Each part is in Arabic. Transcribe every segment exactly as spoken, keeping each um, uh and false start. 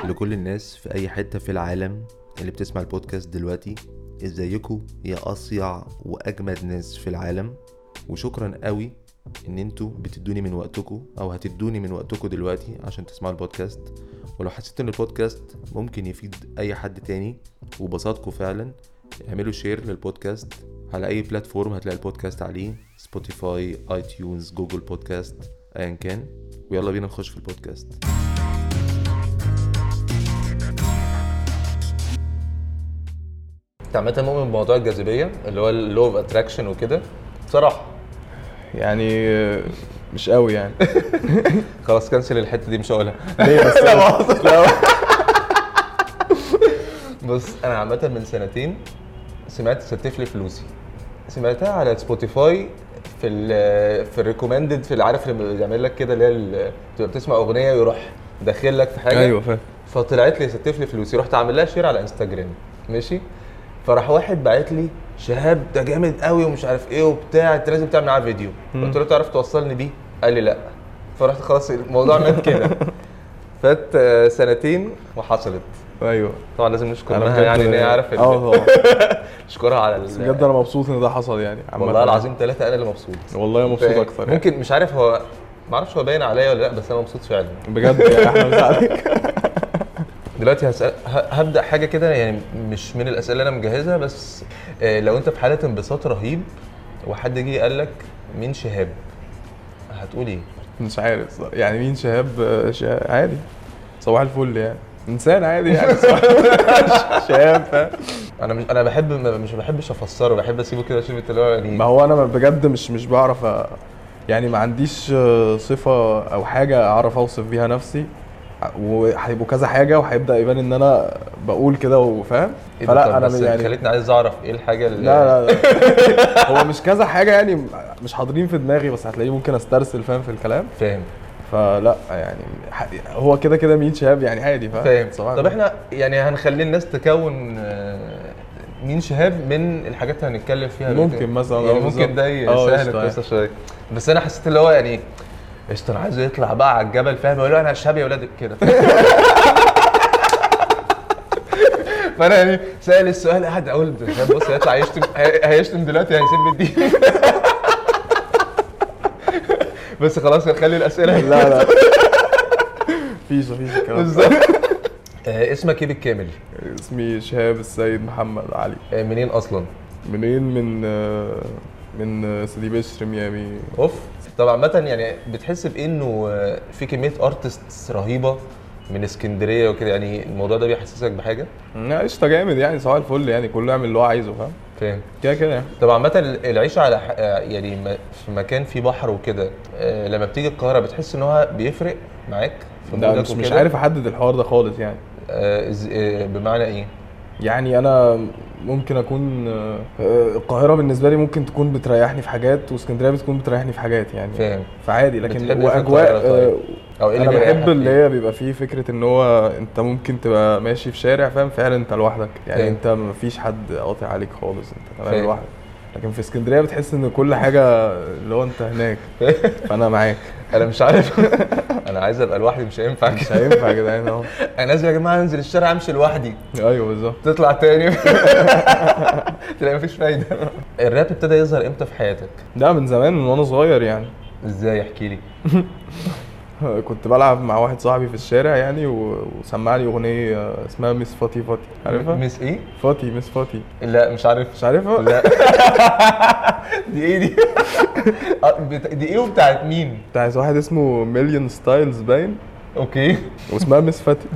لكل الناس في اي حتة في العالم اللي بتسمع البودكاست دلوقتي، ازيكم يا اصيع واجمد ناس في العالم. وشكرا قوي ان انتوا بتدوني من وقتكم او هتدوني من وقتكم دلوقتي عشان تسمعوا البودكاست. ولو حسيت ان البودكاست ممكن يفيد اي حد تاني وبساطكم فعلا، اعملوا شير للبودكاست على اي بلاتفورم هتلاقي البودكاست عليه، سبوتيفاي، اي تيونز، جوجل بودكاست، ايا كان. ويلا بينا نخش في البودكاست. انت عامه مؤمن بموضوع الجاذبيه اللي هو اللو اوف اتراكشن وكده؟ بصراحه يعني مش قوي يعني. خلاص كنسل الحته دي، مش هقولها. ليه بس؟ لا بص، انا عامه من سنتين سمعت ستف لي فلوسي، سمعتها على سبوتيفاي في ال في الريكومندد، في العارف اللي بيعمل لك كده، اللي هي بتبقى بتسمع اغنيه ويروح داخل لك في حاجه. ايوه فاهم. فطلعت لي ستف لي فلوسي، رحت اعمل لها شير على انستجرام، ماشي. فراح واحد باعت لي شهاب ده جامد قوي ومش عارف ايه وبتاع، انت لازم تعمل معاه فيديو. قلت له تعرف توصلني بيه؟ قال لي لا. فرحت خلاص الموضوع مات كده. فات سنتين وحصلت. ايوه طبعا لازم نشكر لها، يعني ان هي عارف اه نشكرها على بجد. انا مبسوط ان ده حصل يعني. والله العظيم ثلاثة انا اللي مبسوط. والله مبسوط اكتر يعني. ممكن مش عارف، هو ما اعرفش هو باين عليا ولا لا، بس انا مبسوط فعلا بجد يعني. احنا بنساعدك. دلوقتي هسأل هبدأ حاجة كده، يعني مش من الأسئلة اللي أنا مجهزها، بس لو أنت في حالة انبساط رهيب وحد جه قال لك مين شهاب، هتقول إيه؟ مش عارف يعني مين شهاب. شهاب عادي، صباح الفل يعني، إنسان عادي يعني. شهاب فاهم. أنا مش أنا بحب مش بحبش أفسره، بحب أسيبه كده أشوف اللي هو يعني. ما هو أنا بجد مش مش بعرف أ... يعني ما عنديش صفة أو حاجة أعرف أوصف بيها نفسي، وهيبقوا كذا حاجه وهيبدا يبان ان انا بقول كده وفاهم. إيه فلا انا يعني خليتني عايز اعرف ايه الحاجه اللي لا لا, لا. هو مش كذا حاجه يعني، مش حاضرين في دماغي، بس هتلاقيه ممكن استرسل فاهم في الكلام. فاهم. فلا يعني هو كده كده مين شهاب يعني عادي فاهم. طب احنا يعني هنخلي الناس تكون مين شهاب من الحاجات اللي هنتكلم فيها ممكن مثلا يعني ممكن ده يسهل القصه شويه. بس انا حسيت اللي هو يعني قشطه، انا عايزه يطلع بقى على الجبل فاهم، يقول له انا شهاب يا ولاد كده. فانا يعني سائل السؤال، قاعد اقول بص هيطلع يشتم، هيشتم دلوقتي، هيسيب الدين. بس خلاص نخلي الاسئله. لا لا فيش فيش الكلام بالظبط. اسمك ايه بالكامل؟ اسمي شهاب السيد محمد علي. منين اصلا؟ منين؟ من من سيدي بشر، ميامي. اوف. طبعا عامه يعني بتحس بانه في كميه ارتستس رهيبه من اسكندريه وكده، يعني الموضوع ده بيحسسك بحاجه؟ لا قشطه جامد يعني، صباح الفل يعني، كله يعمل اللي هو عايزه فاهم. فاهم كده كده يعني. طبعا عامه العيشه على يعني في مكان فيه بحر وكده، لما بتيجي القاهره بتحس ان هو بيفرق معاك في مودك وكده؟ مش عارف احدد الحوار ده خالص يعني. آه بمعنى ايه؟ يعني انا ممكن اكون القاهره بالنسبه لي ممكن تكون بتريحني في حاجات، واسكندريه بتكون بتريحني في حاجات يعني. فاهم. فعادي، لكن واجواء طيب. أو إيه انا بحب اللي هي بيبقى فيه فكره ان هو انت ممكن تبقى ماشي في شارع فاهم، فعلا انت لوحدك يعني. فهم. انت مفيش حد قاطع عليك خالص، انت تمام لوحدك. لكن في اسكندريه بتحس ان كل حاجه اللي هو انت هناك. فانا معاك. انا مش عارف. انا عايز ابقى لوحدي، مش هينفع. مش هينفع يا جدعان اهو. انا نازل يا جماعه، انزل الشارع امشي لوحدي. ايوه بالظبط. تطلع تاني تلاقي مفيش فايده. الراب ابتدى يظهر امتى في حياتك؟ ده من زمان، من وانا صغير يعني. ازاي؟ احكي لي. كنت بلعب مع واحد صاحبي في الشارع يعني، وسمع لي اغنيه اسمها مس فاتي فاتي. عارفها؟ مس ايه؟ فاتي، مس فاتي. لا مش عارف. مش عارفها؟ لا. دي ايه دي؟ دي ايه وبتاعت مين؟ بتاعت واحد اسمه مليون ستايلز باين. اوكي. واسمها مس فاتي.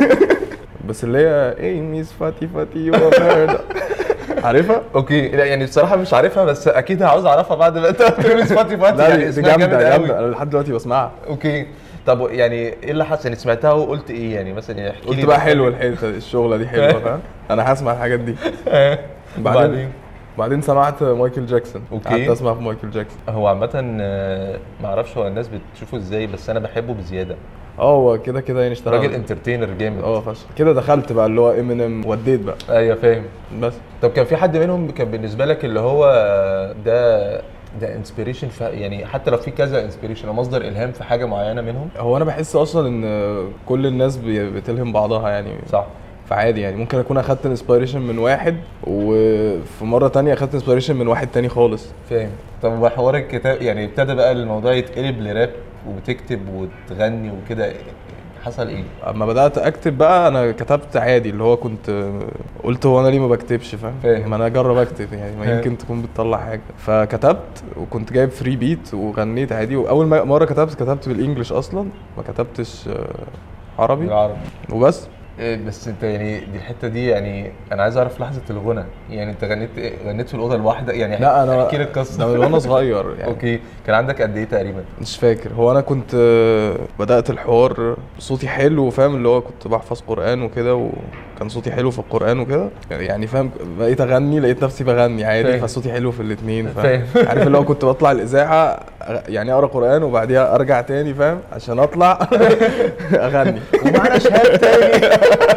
بس اللي هي ايه مس فاتي فاتي وبرده. عارفها؟ اوكي. لا يعني بصراحه مش عارفها، بس اكيد عاوز اعرفها بعد ما انت قلت لي سبوتي فاتي. يعني اسمها جامده جامده، انا لحد دلوقتي بسمعها. اوكي. طب يعني ايه اللي حصل؟ يعني سمعتها وقلت ايه يعني مثلا؟ يعني احكي لي. قلت بقى حلوه الحته الشغله دي حلوه فاهم، انا هسمع الحاجات دي. بعدين بعدين سمعت مايكل جاكسون. قعدت اسمع في مايكل جاكسون. هو عامه ما اعرفش هو الناس بتشوفه ازاي، بس انا بحبه بزياده. اه هو كده كده يعني اشتغل راجل انترتينر جامد. اه فشخ كده. دخلت بقى اللي هو امينيم، وديت بقى. ايوه فاهم. بس طب كان في حد منهم كان بالنسبه لك اللي هو ده ده انسبيريشن يعني حتى لو في كذا انسبيريشن او مصدر الهام في حاجه معينه منهم؟ هو انا بحس اصلا ان كل الناس بتلهم بعضها يعني. صح. فعادي يعني ممكن اكون اخدت انسبيريشن من واحد وفي مره تانية اخدت انسبيريشن من واحد تاني خالص. فاهم. طب وحوار الكتاب يعني ابتدى بقى الموضوع يتقلب لراب وبتكتب وتغني وكده، حصل ايه؟ اما بدات اكتب بقى انا كتبت عادي، اللي هو كنت قلت هو انا ليه ما بكتبش فاهم، ما انا اجرب اكتب يعني ما يمكن تكون بتطلع حاجه. فكتبت وكنت جايب فري بيت وغنيت عادي. واول مره كتبت كتبت بالانجلش اصلا، ما كتبتش عربي بالعربي وبس. بس انت يعني دي الحته دي يعني انا عايز اعرف لحظه الغنى، يعني انت غنيت غنيت في الاوضه لوحدك يعني؟ لا انا احكي لي القصه. ده من وانا صغير يعني. اوكي، كان عندك قد ايه تقريبا؟ مش فاكر. هو انا كنت بدات الحوار صوتي حلو فاهم، اللي هو كنت بحفظ قران وكده وكان صوتي حلو في القران وكده يعني فاهم. بقيت اغني لقيت نفسي بغني عادي، فصوتي حلو في الاثنين فاهم. عارف اللي هو كنت بطلع الاذاعه يعني اقرا قران وبعديها ارجع تاني فاهم عشان اطلع اغني ومعانا شهاده تاني.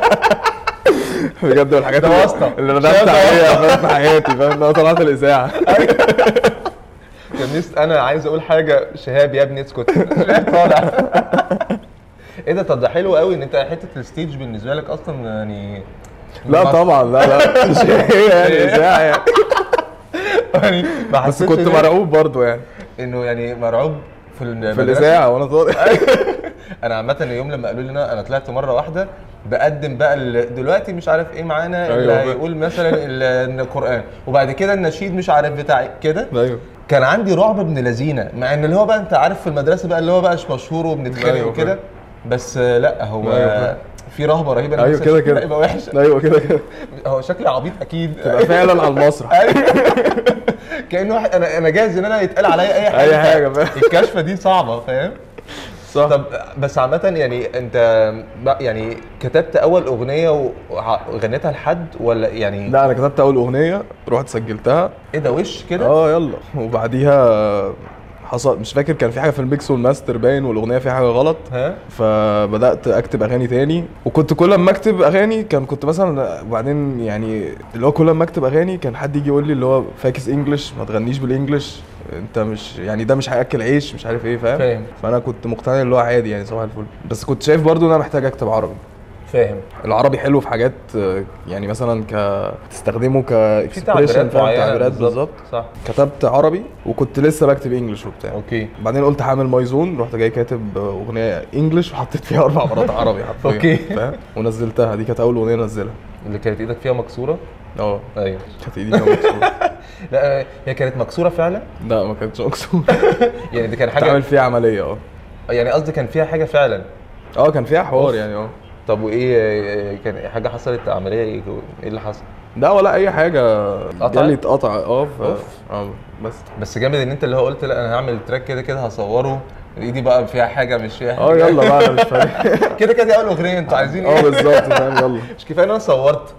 بجد الحاجات اللي ندمت عليها في حياتي فاهم، لو طلعت الاذاعه. كان نفسي انا عايز اقول حاجه، شهاب يا ابني اسكت. طالع. ايه ده؟ طب ده حلو قوي ان انت حته الستيج بالنسبه لك اصلا يعني. لا طبعا لا لا مش هي يعني اذاعه يعني. بس كنت مرعوب برضو يعني، انه يعني مرعوب في في الاذاعه وانا طالع. انا عامه اليوم لما قالوا لي انا انا طلعت مره واحده بقدم بقى دلوقتي مش عارف ايه معانا اللي هيقول مثلا القران وبعد كده النشيد مش عارف بتاع كده. ايوه كان عندي رعب ابن لذينه، مع ان اللي هو بقى انت عارف في المدرسه بقى اللي هو بقى مش مشهور وبنتخانق وكده، بس لا هو أيوة في رهبه رهيبه. ايوه كده كده يبقى وحش. ايوه كده كده هو شكلي عبيط اكيد. تبقى فعلا على المسرح. كانه واحد انا انا جاهز ان انا يتقال عليا اي حاجه. اي حاجه فاهم. الكشفه دي صعبه فاهم. صح. طب بس عامه يعني انت يعني كتبت اول اغنيه وغنيتها لحد ولا يعني؟ لا انا كتبت اول اغنيه رحت سجلتها. ايه ده وش كده؟ اه يلا. وبعديها حصل مش فاكر كان في حاجه في الميكس والماستر باين والاغنيه فيها حاجه غلط. ها؟ فبدات اكتب اغاني تاني. وكنت كل ما اكتب اغاني كان كنت مثلا وبعدين يعني اللي هو كل ما اكتب اغاني كان حد يجي يقول لي اللي هو فاكس انجلش، ما تغنيش بالانجلش، انت مش يعني ده مش هياكل عيش مش عارف ايه فاهم. فاهم. فانا كنت مقتنع اللي هو عادي يعني صباح الفل، بس كنت شايف برضو ان انا محتاج اكتب عربي. فاهم. العربي حلو في حاجات يعني مثلا ك تستخدمه كاكسبريشن فاهم، تعبيرات بالظبط. صح. كتبت عربي وكنت لسه بكتب انجلش وبتاع. اوكي. بعدين قلت هعمل مايزون، رحت جاي كاتب اغنيه انجلش وحطيت فيها اربع مرات عربي حرفيا. اوكي فاهم. ونزلتها، دي كانت اول اغنيه انزلها. اللي كانت ايدك فيها مكسوره؟ اه ايوه كانت ايدي فيها مكسوره. لا هي كانت مكسوره فعلا؟ لا ما كانتش مكسوره. يعني دي كان حاجه تعمل فيها عمليه. اه يعني قصدي كان فيها حاجه فعلا؟ اه كان فيها حوار يعني. اه طب وايه كان حاجه حصلت عمليه ايه اللي حصل؟ لا ولا اي حاجه، جالي اتقطع. اه ف... اه بس بس جامد ان انت اللي هو قلت لا انا هعمل تراك كده كده هصوره ايدي بقى فيها حاجه مش فيها حاجه. اه يلا بقى انا مش فاهم. كده كده اول اغنيه انتوا عايزين ايه؟ اه بالظبط فاهم. يلا مش كفايه ان انا صورت.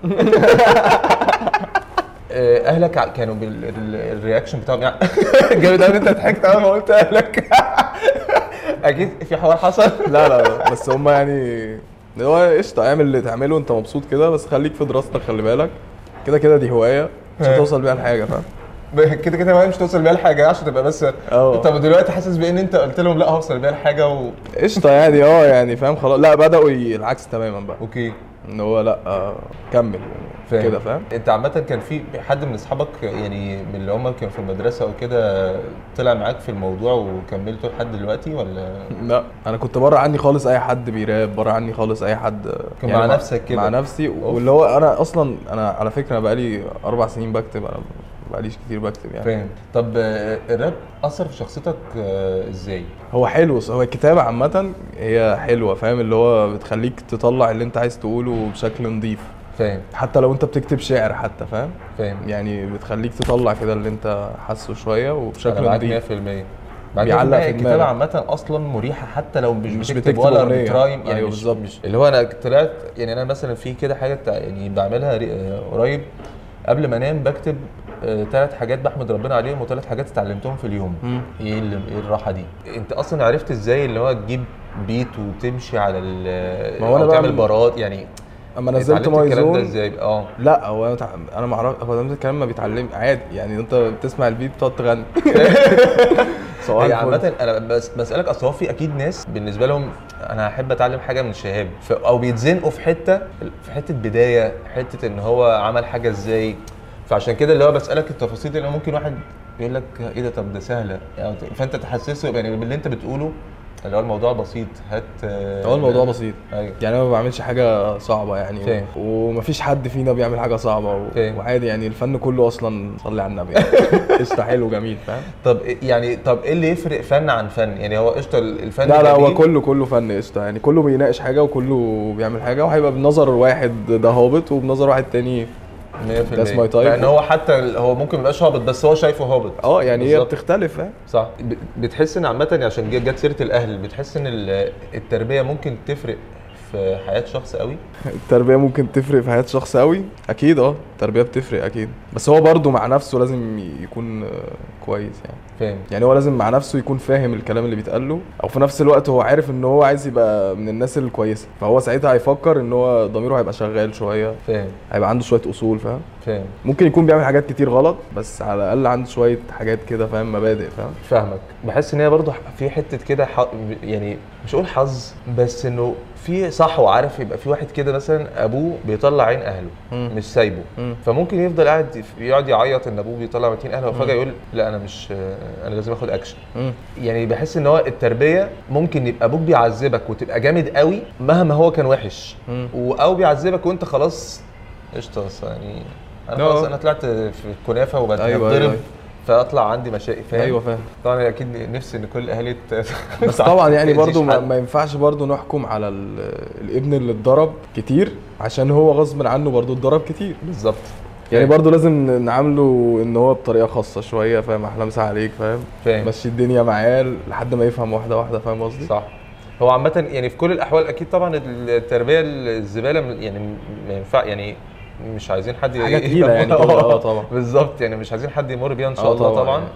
اهلك كانوا بالرياكشن بتاعهم يعني جامد قوي. انت ضحكت اول ما قلت اهلك. اكيد في حوار حصل. لا لا بس هم يعني اللي هو قشطه اعمل اللي تعمله انت مبسوط كده، بس خليك في دراستك خلي بالك كده كده دي هوايه مش هتوصل بيها لحاجه فاهم. كده كده مش توصل بيها لحاجه عشان تبقى بس. طب دلوقتي حاسس بان انت قلت لهم لا هوصل بيها لحاجه و قشطه يعني. اه يعني فاهم خلاص. لا بداوا العكس تماما بقى. اوكي. ان هو لا آه كمل كده فاهم. انت عامه كان في حد من اصحابك يعني من اللي هم كانوا في المدرسه او كده طلع معاك في الموضوع وكملته لحد دلوقتي ولا؟ لا انا كنت بره عني خالص اي حد بيراب، بره عني خالص اي حد يعني مع نفسك كده؟ مع نفسي. واللي هو انا اصلا انا على فكره بقالي اربع سنين بكتب، انا بقاليش كتير بكتب يعني. فاهم. طب الراب اثر في شخصيتك ازاي؟ هو حلو، هو الكتابه عامه هي حلوه فاهم، اللي هو بتخليك تطلع اللي انت عايز تقوله بشكل نظيف. فاهم. حتى لو انت بتكتب شعر حتى فاهم. فاهم. يعني بتخليك تطلع كده اللي انت حاسه شويه وبشكل نظيف. مية في المية. بيعلق في الكتابه عامه اصلا مريحه حتى لو مش, مش بتكتب ولا بترايم يعني. أيوة مش بالظبط. اللي هو انا طلعت يعني انا مثلا في كده حاجه يعني بعملها قريب قبل ما انام بكتب ثلاث حاجات بحمد ربنا عليهم وثلاث حاجات اتعلمتهم في اليوم. م. ايه اللي ايه الراحه دي؟ انت اصلا عرفت ازاي اللي هو تجيب بيت وتمشي على ال ما هو انا تعمل بارات يعني؟ اما نزلت مايزون ازاي اه لا هو انا ما اعرف هو ده الكلام ما بيتعلم عادي يعني انت بتسمع البيت بتقعد تغني هي عامه انا بس بسالك اصل هو في اكيد ناس بالنسبه لهم انا هحب اتعلم حاجه من شهاب او بيتزنقوا في حته في حته بدايه حته ان هو عمل حاجه ازاي فعشان كده اللي هو بسالك التفاصيل اللي ممكن واحد يقول لك ايه ده طب ده سهله يعني فانت تحسسه يعني باللي انت بتقوله اللي هو الموضوع بسيط هات هو الموضوع بسيط أيوة. يعني انا ما بعملش حاجه صعبه يعني فهم. ومفيش حد فينا بيعمل حاجه صعبه و... وعادي يعني الفن كله اصلا صلي على النبي يعني قشطه حلو جميل فاهم طب يعني طب ايه اللي يفرق فن عن فن يعني هو قشطه الفن لا لا هو كله كله فن قشطه يعني كله بيناقش حاجه وكله بيعمل حاجه وهيبقى بنظر واحد ده هابط وبنظر واحد تاني ده اسمه طيب لان هو حتى هو ممكن ما يبقاش هابط بس هو شايفه هابط اه يعني هي بتختلف اه صح بتحس ان عامه عشان جت سيره الاهل بتحس ان التربيه ممكن تفرق في حياه شخص قوي التربيه ممكن تفرق في حياه شخص قوي اكيد اه التربيه بتفرق اكيد بس هو برضو مع نفسه لازم يكون كويس يعني فاهم يعني هو لازم مع نفسه يكون فاهم الكلام اللي بيتقال له او في نفس الوقت هو عارف ان هو عايز يبقى من الناس الكويسه فهو ساعتها هيفكر ان هو ضميره هيبقى شغال شويه فاهم هيبقى عنده شويه اصول فاهم فاهم ممكن يكون بيعمل حاجات كتير غلط بس على الاقل عنده شويه حاجات كده فاهم مبادئ فاهم فاهمك بحس ان هي برضو في حته كده ح... يعني مش اقول حظ بس انه في صح وعارف يبقى في واحد كده مثلا ابوه بيطلع عين اهله مم. مش سايبه مم. فممكن يفضل قاعد يقعد يعيط ان ابوه بيطلع عين اهله وفجاه يقول لا انا مش انا لازم اخد اكشن مم. يعني بحس ان هو التربيه ممكن يبقى ابوك بيعذبك وتبقى جامد قوي مهما هو كان وحش او بيعذبك وانت خلاص قشطه يعني انا خلاص انا طلعت في الكنافه وبتضرب أيوة أيوة. فاطلع عندي مشاكل فاهم ايوه فاهم طبعا اكيد نفسي ان كل الاهالي بس طبعا يعني برضو ما, ما ينفعش برضو نحكم على الابن اللي اتضرب كتير عشان هو غصب عنه برضو اتضرب كتير بالظبط يعني برضو لازم نعامله ان هو بطريقه خاصه شويه فاهم احلى مسا عليك فاهم مشي الدنيا معاه لحد ما يفهم واحده واحده فاهم قصدي صح هو عامه يعني في كل الاحوال اكيد طبعا التربيه الزباله يعني ما ينفع يعني مش عايزين حد حاجه تقيله يعني اه طبعا بالظبط يعني مش عايزين حد يمر بيها ان شاء الله طبعا, طبعا. يعني.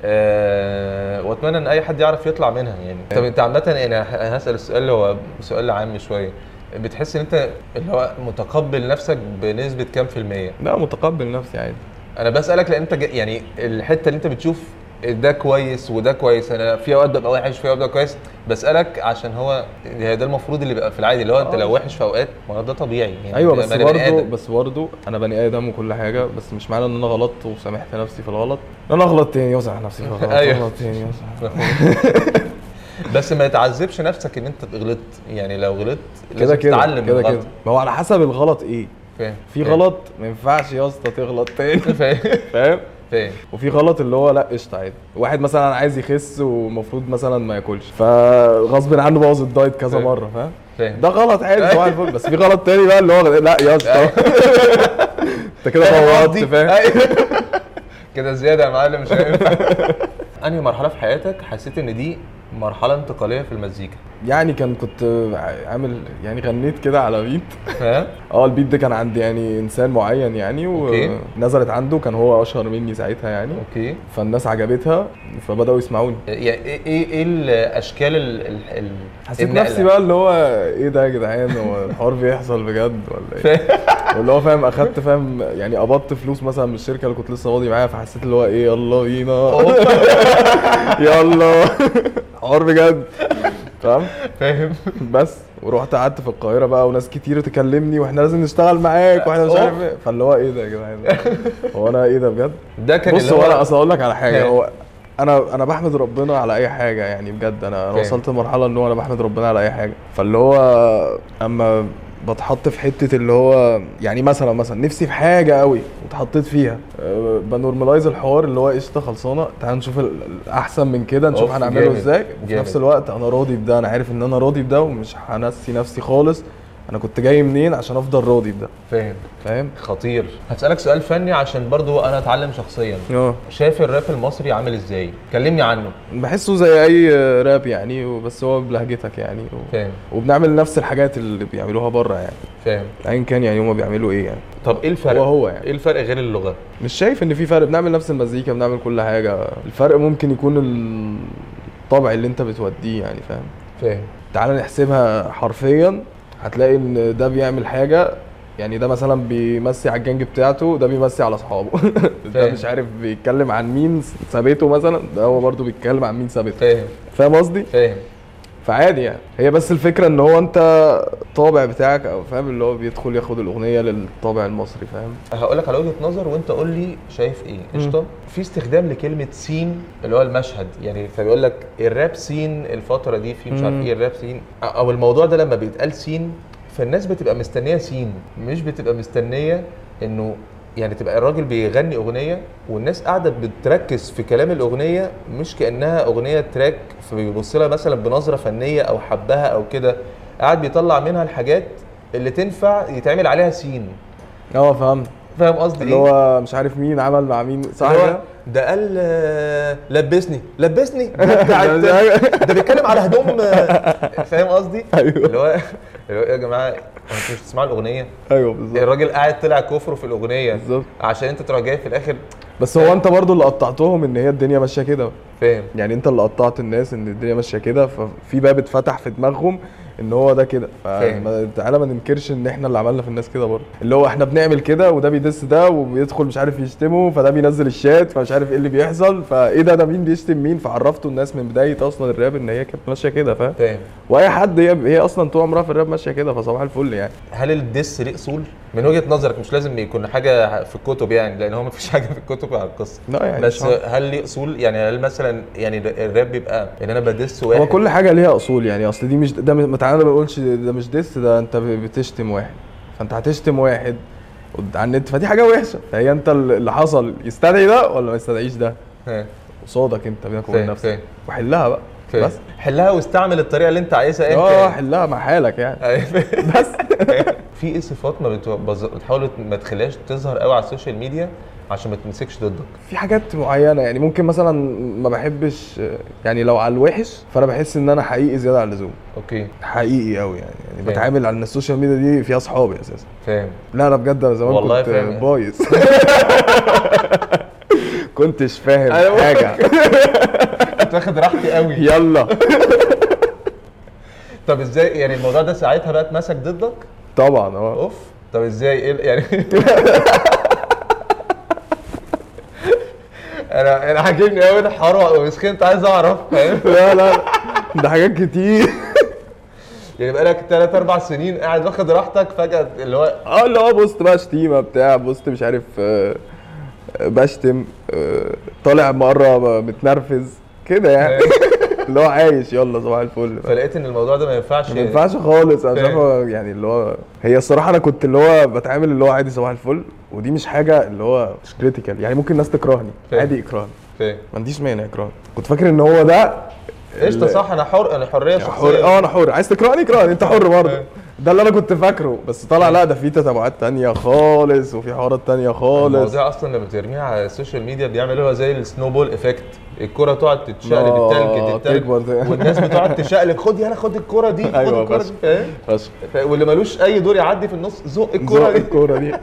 آه واتمنى ان اي حد يعرف يطلع منها يعني طب انت عامه انا هسال السؤال اللي هو سؤال عام شويه بتحس ان انت اللي هو متقبل نفسك بنسبه كام في الميه؟ لا متقبل نفسي عادي انا بسالك لان انت يعني الحته اللي انت بتشوف ده كويس وده كويس انا في اوقات ببقى وحش في اوقات ببقى كويس بسالك عشان هو ده المفروض اللي بيبقى في العادي اللي هو انت لو وحش في اوقات ما ده طبيعي يعني ايوه بس برضه بس برضه انا بني ادم وكل حاجه بس مش معنى ان انا غلطت وسامحت نفسي في الغلط انا اغلط تاني واسامح نفسي في الغلط أيوة. اغلط تاني واسامح بس ما تعذبش نفسك ان انت غلطت يعني لو غلطت لازم تتعلم كده كده ما هو على حسب الغلط ايه فاهم في غلط ما ينفعش يا اسطى تغلط تاني فاهم فاهم فاهم وفي غلط اللي هو لا قشطه عادي واحد مثلا عايز يخس ومفروض مثلا ما ياكلش فغصب عنه بوظ الدايت كذا مره فاهم فاهم ده غلط عادي صباح الفل بس في غلط تاني بقى اللي هو لا يا اسطى انت كده بوظت فاهم كده زياده يا معلم مش هينفع انهي مرحله في حياتك حسيت ان دي مرحله انتقاليه في المزيكا يعني كان كنت عامل يعني غنيت كده على بيت فاهم اه البيت ده كان عند يعني انسان معين يعني ونزلت عنده كان هو اشهر مني ساعتها يعني اوكي فالناس عجبتها فبداوا يسمعوني يعني ايه ايه الاشكال ال حسيت نفسي بقى اللي هو ايه ده يا جدعان هو الحوار بيحصل بجد ولا ايه واللي هو فاهم اخدت فاهم يعني قبضت فلوس مثلا من الشركه اللي كنت لسه فاضي معاها فحسيت اللي هو ايه يلا بينا يلا حوار بجد فاهم فاهم بس ورحت قعدت في القاهره بقى وناس كتير تكلمني واحنا لازم نشتغل معاك واحنا مش عارف ايه فاللي هو ايه ده يا جدعان هو انا ايه ده بجد ده كان بص هو انا اصل اقول لك على حاجه هو انا انا بحمد ربنا على اي حاجه يعني بجد انا انا وصلت لمرحله ان هو انا بحمد ربنا على اي حاجه فاللي هو اما بتحط في حته اللي هو يعني مثلا مثلا نفسي في حاجه قوي واتحطيت فيها بنورمالايز الحوار اللي هو قشطه خلصانه تعال نشوف الاحسن من كده نشوف هنعمله ازاي وفي نفس الوقت انا راضي بده انا عارف ان انا راضي بده ومش هنسي نفسي خالص انا كنت جاي منين عشان افضل راضي بده فاهم فاهم خطير هسألك سؤال فني عشان برضو انا اتعلم شخصيا اه شايف الراب المصري عامل ازاي كلمني عنه بحسه زي اي راب يعني بس هو بلهجتك يعني و... فاهم وبنعمل نفس الحاجات اللي بيعملوها بره يعني فاهم ايا كان يعني هما بيعملوا ايه يعني طب ايه الفرق هو هو يعني ايه الفرق غير اللغه مش شايف ان في فرق بنعمل نفس المزيكا بنعمل كل حاجه الفرق ممكن يكون الطبع اللي انت بتوديه يعني فاهم فاهم تعال نحسبها حرفيا هتلاقي ان ده بيعمل حاجه، يعني ده مثلا بيمسي على الجنج بتاعته، ده بيمسي على اصحابه ده مش عارف بيتكلم عن مين سابته مثلا، ده هو برضو بيتكلم عن مين سابته. فاهم فاهم قصدي؟ فاهم. فعادي يعني، هي بس الفكره ان هو انت الطابع بتاعك او فاهم اللي هو بيدخل ياخد الاغنيه للطابع المصري. فاهم؟ هقول لك على وجهه نظر وانت قول لي شايف ايه. قشطه. في استخدام لكلمه سين اللي هو المشهد، يعني فبيقول لك الراب سين الفتره دي في مش عارف ايه الراب سين، او الموضوع ده لما بيتقال سين فالناس بتبقى مستنيه سين، مش بتبقى مستنيه انه يعني تبقى الراجل بيغني اغنيه والناس قاعده بتركز في كلام الاغنيه مش كانها اغنيه تراك، فبيبص لها مثلا بنظره فنيه او حبها او كده، قاعد بيطلع منها الحاجات اللي تنفع يتعمل عليها سين. اه فاهم فاهم قصدي اللي هو مش عارف مين عمل مع مين، صح كده؟ ده قال آه، لبسني لبسني ده بتاعت ده بيتكلم على هدوم آه، فاهم قصدي؟ ايوه اللي هو اللي هو يا جماعه انتوا مش بتسمعوا الاغنيه؟ ايوه بالظبط. الراجل قاعد طلع كفره في الاغنيه بالظبط عشان انت تروح جاي في الاخر. بس هو انت برضو اللي قطعتهم ان هي الدنيا ماشيه كده. فاهم؟ يعني انت اللي قطعت الناس ان الدنيا ماشيه كده، ففي باب اتفتح في دماغهم ان هو ده كده. فتعالى ما ننكرش ان احنا اللي عملنا في الناس كده برضه، اللي هو احنا بنعمل كده وده بيدس ده وبيدخل مش عارف يشتمه، فده بينزل الشات فمش عارف ايه اللي بيحصل، فايه ده ده مين بيشتم مين، فعرفتوا الناس من بدايه اصلا الراب ان هي كانت ماشيه كده. فاهم؟ فاهم. واي حد هي هي اصلا طول عمرها في الراب ماشيه كده، فصباح الفل يعني. هل الدس ليه اصول من وجهه نظرك؟ مش لازم يكون حاجه في الكتب يعني، لان هو ما فيش حاجه في الكتب على القصه. لا يعني بس هل ليه اصول؟ يعني هل مثلا يعني الراب بيبقى ان انا بدس واحد؟ هو كل حاجه ليها اصول يعني، اصل دي مش ده ما تعالى ما بقولش ده مش ديس، ده انت بتشتم واحد، فانت هتشتم واحد على النت فدي حاجه وحشه، فهي انت اللي حصل يستدعي ده ولا ما يستدعيش ده قصادك انت بينك وبين نفسك، وحلها بقى فيه. بس حلها واستعمل الطريقه اللي انت عايزها انت. اه حلها مع حالك يعني بس في ايه صفات ما بتحاول ما تخليهاش تظهر قوي على السوشيال ميديا عشان ما تمسكش ضدك؟ في حاجات معينه يعني، ممكن مثلا ما بحبش يعني لو على الوحش فانا بحس ان انا حقيقي زياده عن اللزوم. اوكي حقيقي قوي يعني, يعني بتعامل على السوشيال ميديا دي فيها اصحابي اساسا. فاهم؟ لا لا بجد انا زمان والله كنت فاهم بايظ كنتش فاهم حاجه كنت واخد راحتي قوي. يلا طب ازاي يعني الموضوع ده ساعتها بقى اتمسك ضدك؟ طبعا اه. اوف. طب ازاي ايه يعني انا انا عاجبني قوي الحوار وسخنت عايز اعرف. فاهم؟ لا لا ده حاجات كتير يعني بقالك ثلاث اربع سنين قاعد واخد راحتك فجاه اللي هو اه اللي هو بوست بقى شتيمه بتاع بوست مش عارف آه بشتم آه طالع مره متنرفز كده يعني اللي هو عايش يلا صباح الفل. فلقيت ان الموضوع ده ما ينفعش ما ينفعش خالص. انا شايفه يعني اللي هو هي الصراحه انا كنت اللي هو بتعامل اللي هو عادي صباح الفل، ودي مش حاجه اللي هو مش كريتيكال يعني، ممكن الناس تكرهني عادي اكرهني ما عنديش مانع اكرهني. كنت فاكر ان هو ده قشطه صح، انا حر، انا حريه شخصيه. حر اه انا حر، عايز تكرهني اكرهني انت حر برضه. ده اللي انا كنت فاكره، بس طلع لا ده في تتابعات تانية خالص وفي حوارات تانية خالص. المواضيع اصلا لما بترميها على السوشيال ميديا بيعملوها زي السنو بول افكت، الكرة تقعد تتشقلب التلج تتلج والناس بتقعد تشقلب خد يلا خد الكرة دي خد أيوة الكرة دي. فاهم؟ واللي ملوش اي دور يعدي في النص زق الكرة دي الكرة دي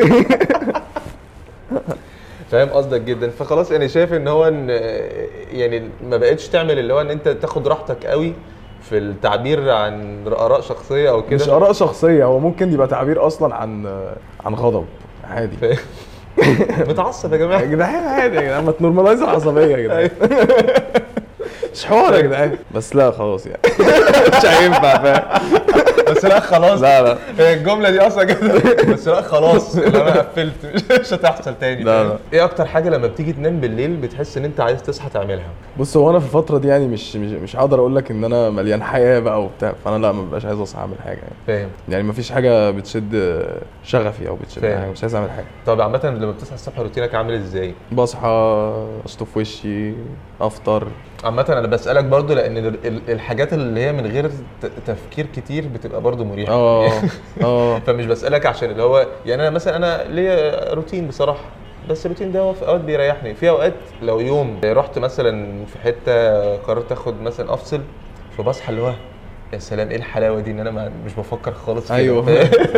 فاهم قصدك جدا. فخلاص انا شايف ان هو ان يعني ما بقتش تعمل اللي هو ان انت تاخد راحتك قوي في التعبير عن اراء شخصيه او كده. مش اراء شخصيه، هو ممكن يبقى تعبير اصلا عن عن غضب عادي. متعصب يا جماعه يا جدعان عادي يا جدعان، ما تنورماليز العصبيه يا جدعان مش حوار يا جدعان. بس لا خلاص يعني مش هينفع. فاهم؟ بس لا خلاص. لا لا هي الجمله دي اصلا كده بس لا خلاص اللي انا قفلت مش هتحصل تاني. لا لا. ايه اكتر حاجه لما بتيجي تنام بالليل بتحس ان انت عايز تصحى تعملها؟ بص هو انا في الفتره دي يعني مش مش مش هقدر اقول لك ان انا مليان حياه بقى وبتاع، فانا لا ما ببقاش عايز اصحى اعمل حاجه يعني. فاهم؟ يعني ما فيش حاجه بتشد شغفي او بتشد حاجه، مش عايز اعمل حاجه. طب عامه لما بتصحى الصبح روتينك عامل ازاي؟ بصحى اشطف وشي افطر. عامه انا بسالك برضو لان الحاجات اللي هي من غير تفكير كتير بتبقى برضو مريحه. اه اه فمش بسالك عشان اللي هو يعني انا مثلا انا ليا روتين بصراحه، بس الروتين ده في اوقات بيريحني، في اوقات لو يوم رحت مثلا في حته قررت اخد مثلا افصل فبصحى اللي هو يا سلام ايه الحلاوه دي ان انا مش بفكر خالص كده. ايوه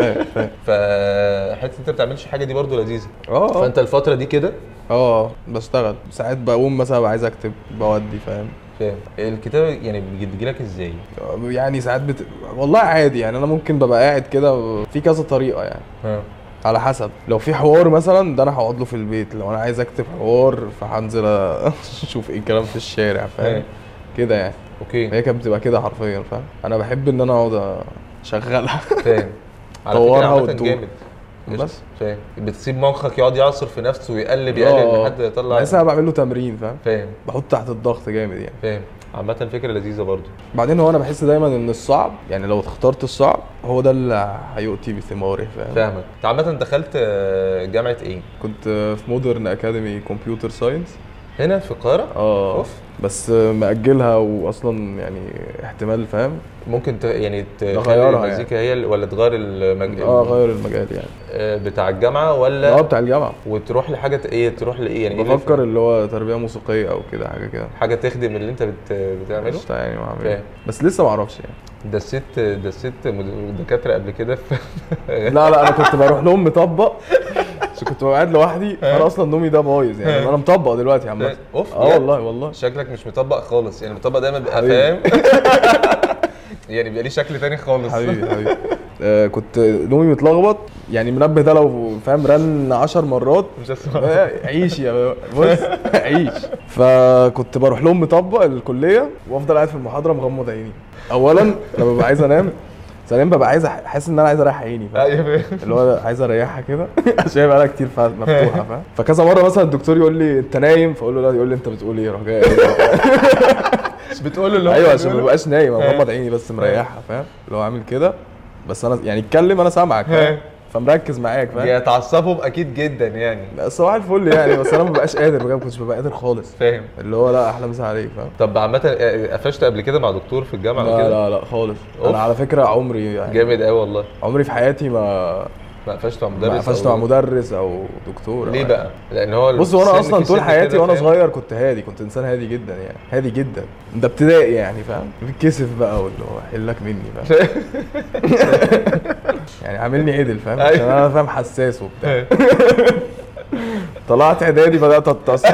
فحته انت ما بتعملش حاجه دي برضو لذيذه. اه فانت الفتره دي كده اه بشتغل ساعات، بقوم مثلا عايز اكتب بودي. فاهم؟ فاهم. الكتابه يعني بتجيلك ازاي؟ يعني ساعات بت... والله عادي يعني، انا ممكن ببقى قاعد كده في كذا طريقه يعني ها. على حسب، لو في حوار مثلا ده انا هقعد له في البيت، لو انا عايز اكتب حوار فهنزل اشوف ايه الكلام في الشارع فاهم كده يعني. اوكي هي كانت بتبقى كده حرفيا فاهم. انا بحب ان انا اقعد اشغلها فاهم. طورها وتدور بس فاهم. بتسيب مخك يقعد يعصر في نفسه ويقلب يقلب لحد يطلع. بس انا بعمل له تمرين فاهم فاهم. بحط تحت الضغط جامد يعني فاهم. عامة فكرة لذيذة برضو. بعدين هو انا بحس دايما ان الصعب يعني لو اخترت الصعب هو ده اللي هيؤتي بثماره فاهم. فاهمك. انت عامة دخلت جامعة ايه؟ كنت في مودرن اكاديمي كمبيوتر ساينس هنا في القاهرة؟ اه بس مأجلها واصلا يعني احتمال فاهم ممكن ت... يعني تغير المزيكا يعني. هي ولا تغير المجال؟ اه غير المجال يعني آه بتاع الجامعة ولا اه بتاع الجامعة وتروح لحاجة ايه تروح لايه يعني؟ بفكر اللي هو تربية موسيقية او كده حاجة كده حاجة تخدم اللي انت بت... بتعمله يعني ما بس لسه ما اعرفش يعني. ده الست ده الست دكاترة قبل كده في لا لا انا كنت بروح لهم مطبق عشان كنت قاعد لوحدي فانا اصلا نومي ده بايظ يعني. انا مطبق دلوقتي عامه اه والله والله شكلك مش مطبق خالص يعني. مطبق دايما بيبقى فاهم يعني بيبقى ليه شكل تاني خالص. حبيبي حبيبي آه كنت نومي متلخبط يعني. منبه ده لو فاهم رن عشر مرات مش هسمع عيش يا بص عيش. فكنت بروح لهم مطبق الكليه وافضل قاعد في المحاضره مغمض عيني. اولا لما ببقى عايز انام ثانيا ببقى عايز احس ان انا عايز اريح عيني ايوه اللي هو عايز اريحها كده عشان بقى لها كتير مفتوحه فاهم. فكذا مره مثلا الدكتور يقول لي انت نايم فاقول له لا، يقول لي انت بتقول ايه؟ اروح جاي مش بتقول له اللي هو ايوه عشان ما ببقاش نايم مغمض عيني بس مريحها فاهم. اللي هو عامل كده بس انا يعني اتكلم انا سامعك فاهم فمركز معاك فاهم. يتعصبهم اكيد جدا يعني. صباح الفل يعني. بس انا ما ببقاش قادر بجد، ما كنتش ببقى قادر خالص فاهم. اللي هو لا احلى مسا عليك فاهم. طب عامه قفشت قبل كده مع دكتور في الجامعه لا وكده؟ لا لا خالص. انا على فكره عمري يعني جامد قوي والله. عمري في حياتي ما ما قفشت مع مدرس ما قفشت مع مدرس او دكتور. ليه بقى؟ لان هو بص وانا اصلا طول حياتي وانا صغير كنت هادي، كنت انسان هادي جدا يعني هادي جدا. ده ابتدائي يعني فاهم. بتكسف بقى واللي هو حلك مني فاهم يعني عاملني عدل فاهم عشان انا فاهم حساس وبتاع. طلعت اعدادي بدات اتصل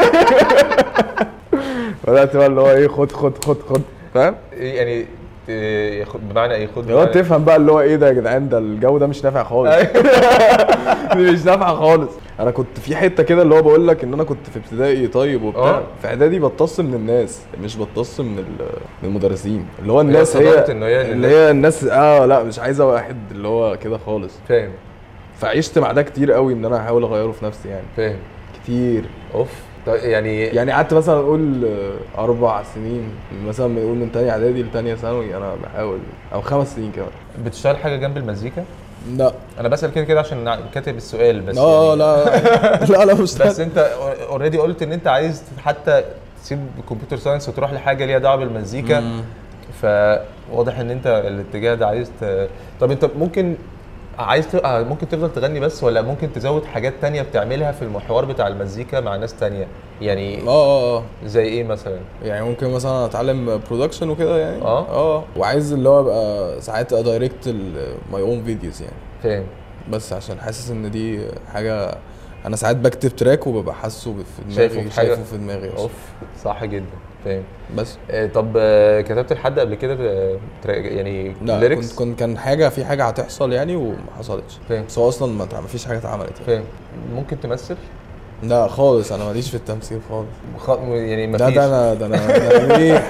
بدات بقى اللي هو ايه خد خد خد خد فاهم يعني بمعنى ايه خد بمعنى تفهم بقى اللي هو ايه ده يا جدعان. ده الجو ده مش نافع خالص مش نافع خالص. انا كنت في حته كده اللي هو بقول لك ان انا كنت في ابتدائي طيب وبتاع. في اعدادي بتص من الناس مش بتص من من المدرسين. اللي هو الناس هي اللي هي الناس اه لا مش عايزه واحد اللي هو كده خالص فاهم. فعشت مع ده كتير قوي ان انا احاول اغيره في نفسي يعني. فاهم كتير اوف. يعني يعني قعدت مثلا اقول اربع سنين مثلا نقول من تاني اعدادي لتانية ثانوي انا بحاول، او خمس سنين كمان. بتشتغل حاجه جنب المزيكا؟ لا انا بسال كده كده عشان كاتب السؤال بس. اه يعني لا لا لا مش بس انت اوريدي قلت ان انت عايز حتى تسيب الكمبيوتر ساينس وتروح لحاجه ليها دعوه بالمزيكا. فواضح ان انت الاتجاه ده عايز ت... طب انت ممكن عايز ت... ممكن تفضل تغني بس ولا ممكن تزود حاجات تانية بتعملها في المحور بتاع المزيكا مع ناس تانية يعني؟ اه اه زي ايه مثلا؟ يعني ممكن مثلا اتعلم برودكشن وكده يعني. اه اه وعايز اللي هو ابقى ساعات ادايركت ماي اون فيديوز يعني. فاهم. بس عشان حاسس ان دي حاجه انا ساعات بكتب تراك وببقى حاسه في دماغي شايفه في, شايفه في دماغي اوف صح جدا. فاهم. بس آه طب آه كتبت لحد قبل كده يعني ليركس؟ كنت كنت كان حاجه في حاجه هتحصل يعني وما حصلتش. فاهم. بس هو اصلا ما فيش حاجه اتعملت يعني. فاهم. ممكن تمثل؟ لا خالص انا ماليش في التمثيل خالص. خ... يعني ما فيش. ده انا ده انا ده انا ايه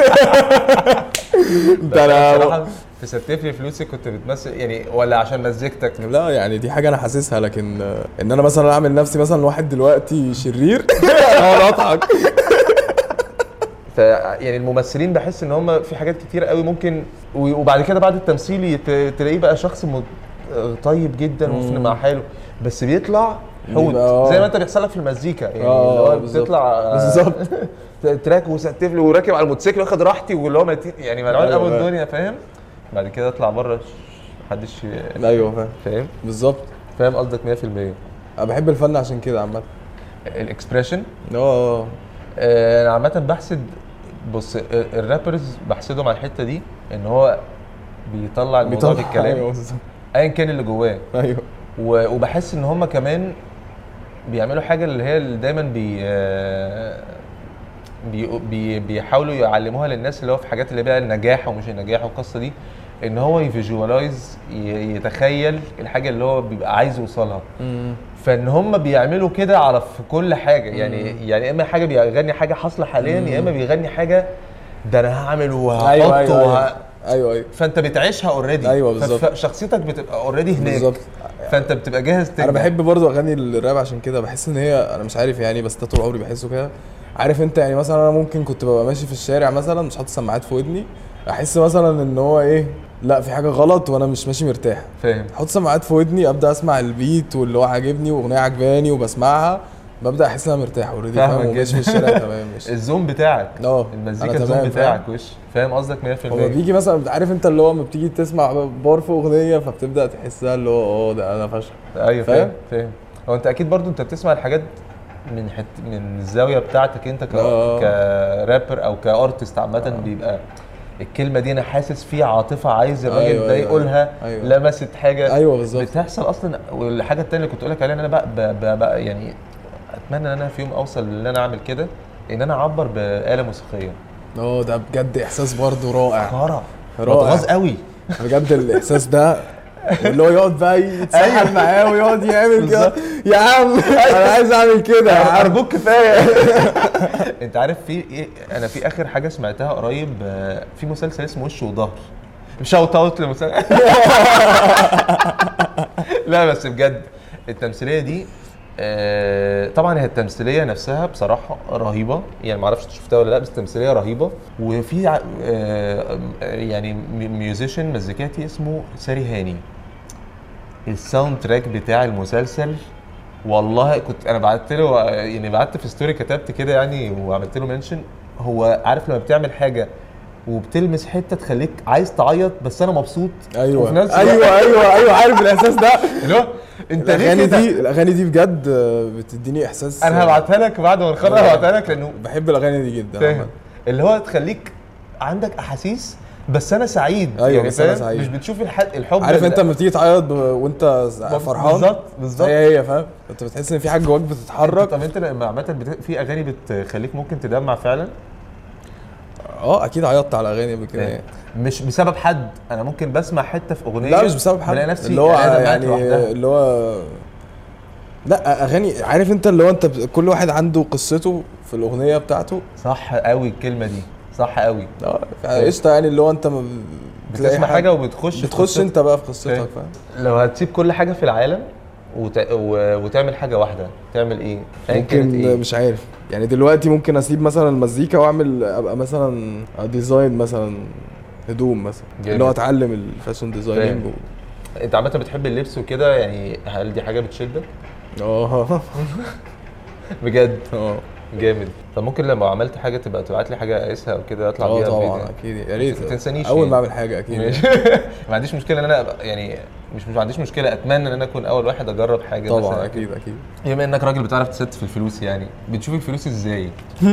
ده انا تستف لي فلوسي كنت بتمثل يعني ولا عشان مزيكتك؟ لا يعني دي حاجه انا حاسسها، لكن ان انا مثلا اعمل نفسي مثلا واحد دلوقتي شرير انا اضحك. ف يعني الممثلين بحس ان هم في حاجات كتير قوي ممكن وبعد كده بعد التمثيل تلاقيه بقى شخص طيب جدا وفي مع حاله بس بيطلع حوت زي ما انت بيحصل لك في المزيكا يعني. اللي هو بتطلع بالظبط تراك وستف لي وراكب على الموتوسيكل واخد راحتي واللي هو يعني ملعون قوي الدنيا فاهم. بعد كده اطلع بره محدش. ايوه فاهم فاهم بالظبط. فاهم قصدك مية في المية. انا بحب الفن عشان كده عامه. الاكسبريشن اه انا عامه بحسد. بص الرابرز بحسدهم على الحته دي ان هو بيطلع الموضوع بالكلام ايوه ايا كان اللي جواه. ايوه وبحس ان هم كمان بيعملوا حاجه اللي هي اللي دايما بي بي بي بيحاولوا يعلموها للناس اللي هو في حاجات اللي بقى النجاح ومش النجاح والقصه دي، ان هو يفيجوالايز يتخيل الحاجه اللي هو بيبقى عايز يوصلها. فان هم بيعملوا كده على في كل حاجه يعني مم. يعني اما حاجه بيغني حاجه حاصله حاليا يا اما بيغني حاجه ده انا هعمل وهحط أيوة أيوة وه... ايوه ايوه فانت بتعيشها اوريدي. ايوه بالظبط، فشخصيتك بتبقى اوريدي هناك بالظبط، فانت بتبقى جاهز تنجح. انا بحب برضو اغاني الراب عشان كده بحس ان هي انا مش عارف يعني بس ده طول عمري بحسه كده. عارف انت يعني مثلا انا ممكن كنت ببقى ماشي في الشارع مثلا مش حاطط سماعات في ودني احس مثلا ان هو ايه لا في حاجه غلط وانا مش ماشي مرتاح، فاهم؟ احط سماعات في ودني ابدا اسمع البيت واللي هو عاجبني واغنيه عجباني وبسمعها ببدا احس ان انا مرتاح اوريدي فاهم وماشي في الشارع تمام ماشي. الزوم بتاعك اه المزيكا الزوم بتاعك وش فاهم قصدك مية في المية. هو بيجي مثلا عارف انت اللي هو لما بتيجي تسمع بار في اغنيه فبتبدا تحسها اللي هو اه ده انا فشخ. ايوه فاهم فاهم. هو انت اكيد برضو انت بتسمع الحاجات من حت من الزاويه بتاعتك انت ك... كرابر او كارتست عامه بيبقى الكلمه دي انا حاسس فيها عاطفه عايز الراجل أيوة ده يقولها أيوة. لمست حاجه ايوه بالظبط بتحصل اصلا. والحاجه الثانيه اللي كنت اقول لك عليها ان انا بقى, بقى, بقى يعني اتمنى ان انا في يوم اوصل ان انا اعمل كده ان انا اعبر بآلة موسيقيه. اه ده بجد احساس برضو رائع خرا متغاظ قوي بجد الاحساس ده واللي هو يقعد بقى يتسحل معاه ويقعد يعمل كده يا عم انا عايز اعمل كده ارجوك كفايه. انت عارف في ايه انا في اخر حاجه سمعتها قريب في مسلسل اسمه وش وظهر مش اوت اوت لمسلسل لا بس بجد التمثيليه دي طبعا هي التمثيليه نفسها بصراحه رهيبه يعني ما اعرفش شفتها ولا لا بس التمثيليه رهيبه. وفي يعني ميوزيشن مزيكاتي اسمه ساري هاني الساوند تراك بتاع المسلسل والله كنت انا بعت له يعني بعت في ستوري كتبت كده يعني وعملت له منشن. هو عارف لما بتعمل حاجه وبتلمس حته تخليك عايز تعيط بس انا مبسوط. ايوه ايوه ايوه ايوه عارف الاحساس ده اللي هو انت الاغاني دي الاغاني دي بجد بتديني احساس. انا هبعتها لك بعد ما نخلص هبعتها لك لانه بحب الاغاني دي جدا فاهم اللي هو تخليك عندك احاسيس بس انا سعيد. أيوة يعني بس أنا سعيد. مش بتشوف الحب عارف انت لما تيجي تعيط وانت فرحان بالظبط بالظبط هي هي فاهم انت بتحس ان في حاجه جواك بتتحرك. طب انت لما عامه بت... في اغاني بتخليك ممكن تدمع فعلا؟ اه اكيد عيطت على اغاني قبل كده مش بسبب حد انا ممكن بسمع حته في اغنيه لا مش بسبب حد نفسي اللي هو يعني اللي هو لا اغاني عارف انت اللي هو انت كل واحد عنده قصته في الاغنيه بتاعته. صح قوي الكلمه دي صح قوي. اه قشطه يعني اللي هو انت بتسمع حاجه وبتخش بتخش انت بقى في قصتك فاهم. لو هتسيب كل حاجه في العالم وت... و... وتعمل حاجه واحده تعمل ايه؟ ممكن إيه؟ مش عارف يعني دلوقتي ممكن اسيب مثلا المزيكا واعمل ابقى مثلا ديزاين مثلا هدوم مثلا اللي هو اتعلم الفاشن ديزايننج و... انت عامه بتحب اللبس وكده يعني هل دي حاجه بتشدك؟ اه بجد اه جامد. طب ممكن لما عملت حاجه تبقى تبعت لي حاجه اقيسها او كده اطلع بيها؟ اه طبعا اكيد يا ريت ما تنسانيش اول ما اعمل حاجه اكيد ما عنديش مشكله ان انا يعني مش مش عنديش مشكله اتمنى ان انا اكون اول واحد اجرب حاجه طبعا مثلا. اكيد اكيد بما انك راجل بتعرف تست في الفلوس يعني بتشوف الفلوس ازاي؟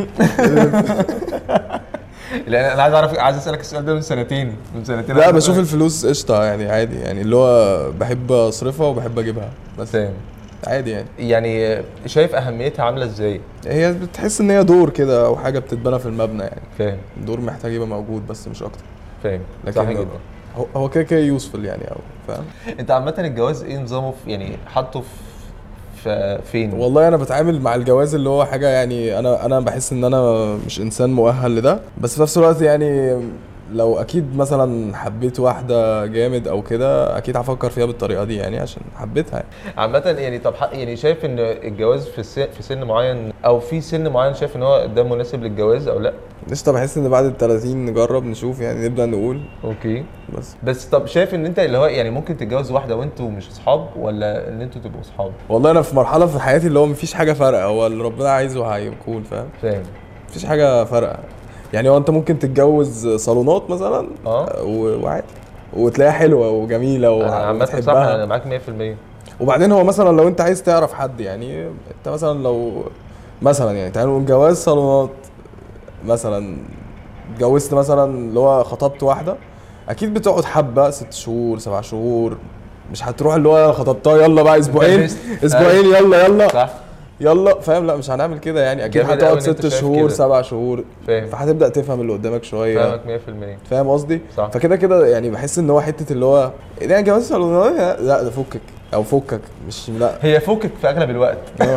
لان انا عايز اعرف عايز اسالك السؤال ده من سنتين من سنتين لا بشوف الفلوس قشطه يعني عادي يعني اللي هو بحب اصرفها وبحب اجيبها بس فاهم عادي يعني يعني شايف اهميتها عامله ازاي؟ هي بتحس ان هي دور كده او حاجه بتتبنى في المبنى يعني فاهم دور محتاج يبقى موجود بس مش اكتر فاهم صح جدا هو هو كده كده يوسفل يعني او فاهم. انت عامه الجواز ايه نظامه يعني حاطه في فين؟ والله انا بتعامل مع الجواز اللي هو حاجه يعني انا انا بحس ان انا مش انسان مؤهل لده بس في نفس الوقت يعني لو اكيد مثلا حبيت واحده جامد او كده اكيد هفكر فيها بالطريقه دي يعني عشان حبيتها يعني. عامه يعني طب يعني شايف ان الجواز في السن في سن معين او في سن معين شايف ان هو ده مناسب للجواز او لا؟ لسه بحس ان بعد ال ثلاثين نجرب نشوف يعني نبدا نقول اوكي بس بس طب شايف ان انت اللي هو يعني ممكن تتجوز واحده وانتوا مش اصحاب ولا ان انتوا تبقوا اصحاب؟ والله انا في مرحله في حياتي اللي هو مفيش حاجه فارقه هو اللي ربنا عايزه هيكون فاهم فاهم مفيش حاجه فارقه يعني هو انت ممكن تتجوز صالونات مثلا اه وعادي وتلاقيها حلوه وجميله وبتحبها. انا معاك مية في المية. وبعدين هو مثلا لو انت عايز تعرف حد يعني انت مثلا لو مثلا يعني تعالوا نقول جواز صالونات مثلا اتجوزت مثلا اللي هو خطبت واحده اكيد بتقعد حبه ست شهور سبع شهور مش هتروح اللي هو خطبتها يلا بقى اسبوعين اسبوعين يلا يلا صح يلا فاهم. لا مش هنعمل كده يعني، اكيد هتقعد ست شهور سبع شهور فهتبدا تفهم اللي قدامك شويه. فاهمك مية في المية. فاهم قصدي؟ فكده كده يعني بحس ان هو حته اللي هو ايه ده يا جماعه لا ده فكك او فكك مش لا هي فكك في اغلب الوقت.